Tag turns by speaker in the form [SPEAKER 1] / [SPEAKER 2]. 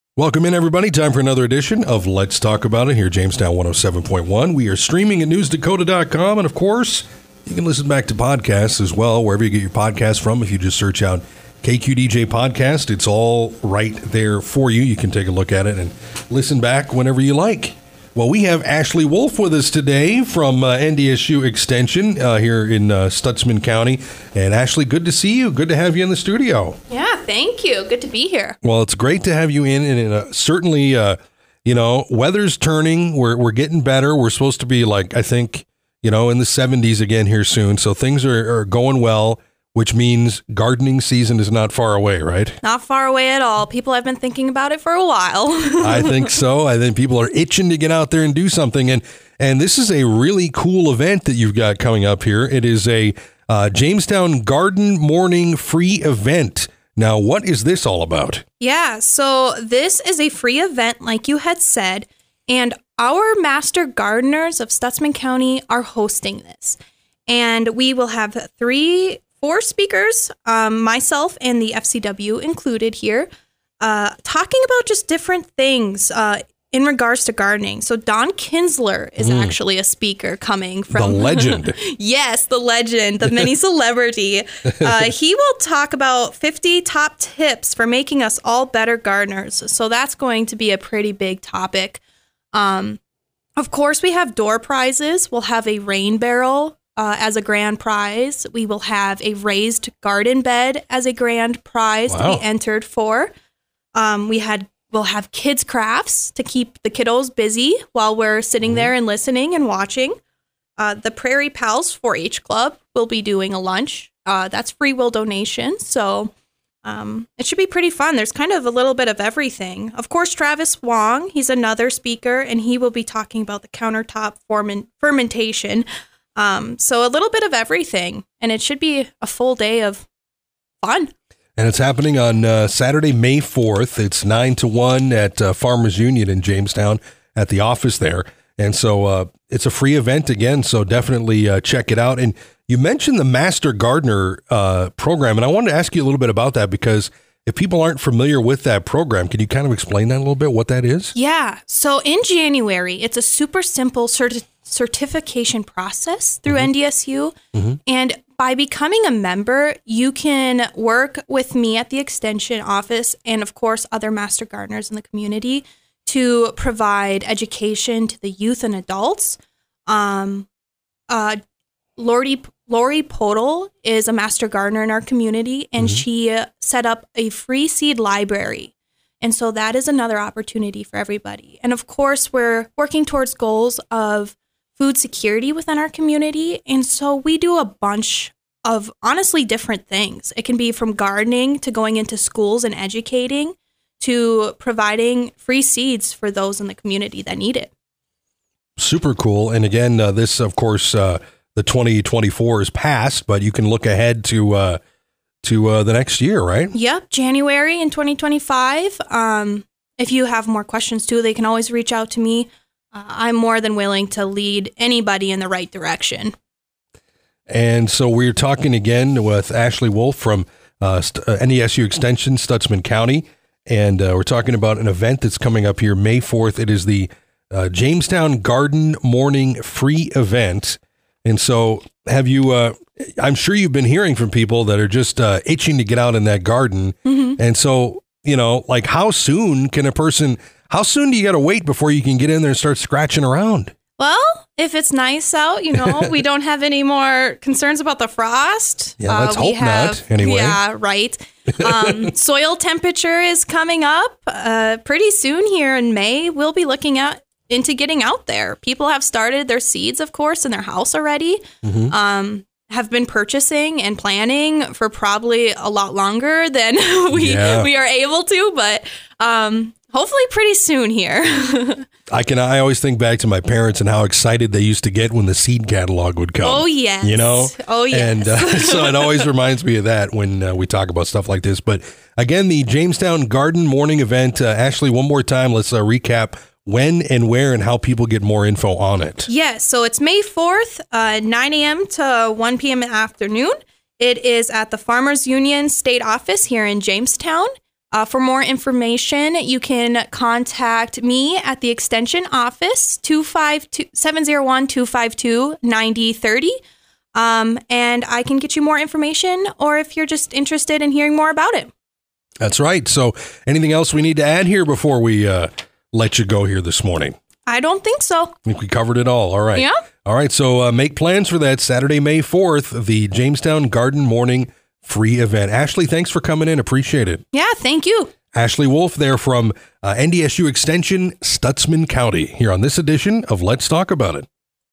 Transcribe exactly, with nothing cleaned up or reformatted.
[SPEAKER 1] Welcome in, everybody. Time for another edition of Let's Talk About It here at Jamestown one oh seven point one. We are streaming at news dakota dot com, and of course, you can listen back to podcasts as well, wherever you get your podcasts from. If you just search out K Q D J Podcast, it's all right there for you. You can take a look at it and listen back whenever you like. Well, we have Ashley Wolf with us today from uh, N D S U Extension uh, here in uh, Stutsman County. And Ashley, good to see you. Good to have you in the studio.
[SPEAKER 2] Yeah, thank you. Good to be here.
[SPEAKER 1] Well, it's great to have you in. And uh, certainly, uh, you know, weather's turning. We're we're getting better. We're supposed to be like, I think, you know, in the seventies again here soon. So things are, are going well, which means gardening season is not far away, right?
[SPEAKER 2] Not far away at all. People have been thinking about it for a while.
[SPEAKER 1] I think so. I think people are itching to get out there and do something. And and this is a really cool event that you've got coming up here. It is a uh, Jamestown Garden Morning free event. Now, what is this all about?
[SPEAKER 2] Yeah, so this is a free event, like you had said, and our master gardeners of Stutsman County are hosting this. And we will have three Four speakers, um, myself and the F C W included here, uh, talking about just different things uh, in regards to gardening. So Don Kinsler is mm. actually a speaker coming from...
[SPEAKER 1] The legend.
[SPEAKER 2] Yes, the legend, the mini celebrity. Uh, he will talk about fifty top tips for making us all better gardeners. So that's going to be a pretty big topic. Um, of course, we have door prizes. We'll have a rain barrel Uh, as a grand prize. We will have a raised garden bed as a grand prize wow. to be entered for. Um, we had we'll have kids crafts to keep the kiddos busy while we're sitting mm-hmm. there and listening and watching. Uh, the Prairie Pals four H Club will be doing a lunch. Uh, that's free will donation, so um, it should be pretty fun. There's kind of a little bit of everything. Of course, Travis Wong, he's another speaker, and he will be talking about the countertop ferment- fermentation. Um, so a little bit of everything, and it should be a full day of fun.
[SPEAKER 1] And it's happening on uh, Saturday, May fourth. It's nine to one at uh, Farmers Union in Jamestown at the office there. And so uh, it's a free event again, so definitely uh, check it out. And you mentioned the Master Gardener uh, program, and I wanted to ask you a little bit about that because if people aren't familiar with that program, can you kind of explain that a little bit, what that is?
[SPEAKER 2] Yeah. So in January, it's a super simple certi- certification process through mm-hmm. N D S U. Mm-hmm. And by becoming a member, you can work with me at the Extension office and, of course, other Master Gardeners in the community to provide education to the youth and adults. Um, uh, Lori Lori Podol is a Master Gardener in our community, and mm-hmm. she uh, set up a free seed library. And so that is another opportunity for everybody. And of course, we're working towards goals of food security within our community. And so we do a bunch of honestly different things. It can be from gardening to going into schools and educating to providing free seeds for those in the community that need it.
[SPEAKER 1] Super cool. And again, uh, this, of course, uh, the twenty twenty-four is past, but you can look ahead to uh, to uh, the next year, right?
[SPEAKER 2] Yep, January in twenty twenty-five. Um, if you have more questions too, they can always reach out to me. Uh, I'm more than willing to lead anybody in the right direction.
[SPEAKER 1] And so we're talking again with Ashley Wolf from uh, St- uh, N D S U Extension, Stutsman County, and uh, we're talking about an event that's coming up here May fourth. It is the uh, Jamestown Garden Morning free event. And so have you, uh, I'm sure you've been hearing from people that are just uh, itching to get out in that garden. Mm-hmm. And so, you know, like how soon can a person, how soon do you got to wait before you can get in there and start scratching around?
[SPEAKER 2] Well, if it's nice out, you know, we don't have any more concerns about the frost.
[SPEAKER 1] Yeah, let's
[SPEAKER 2] uh,
[SPEAKER 1] hope have, not anyway.
[SPEAKER 2] Yeah, right. Um, soil temperature is coming up uh, pretty soon here in May. We'll be looking at into getting out there. People have started their seeds, of course, in their house already, mm-hmm. um, have been purchasing and planning for probably a lot longer than we yeah. we are able to, but um, hopefully pretty soon here.
[SPEAKER 1] I can. I always think back to my parents and how excited they used to get when the seed catalog would come.
[SPEAKER 2] Oh, yes.
[SPEAKER 1] You know?
[SPEAKER 2] Oh, yes.
[SPEAKER 1] And uh, so it always reminds me of that when uh, we talk about stuff like this. But again, the Jamestown Garden Morning event. Uh, Ashley, one more time, let's uh, recap when and where and how people get more info on it.
[SPEAKER 2] Yes, so it's May fourth, uh, nine a.m. to one p.m. in the afternoon. It is at the Farmers Union State Office here in Jamestown. Uh, for more information, you can contact me at the Extension office, two five two, seven oh one, two five two, nine oh three oh. Um, and I can get you more information, or if you're just interested in hearing more about it.
[SPEAKER 1] That's right. So anything else we need to add here before we uh, let you go here this morning?
[SPEAKER 2] I don't think so.
[SPEAKER 1] I think we covered it all. All right.
[SPEAKER 2] Yeah.
[SPEAKER 1] All right. So uh, make plans for that Saturday, May fourth, the Jamestown Garden Morning free event. Ashley, thanks for coming in. Appreciate it.
[SPEAKER 2] Yeah, thank you.
[SPEAKER 1] Ashley Wolf there from uh, N D S U Extension, Stutsman County, here on this edition of Let's Talk About It.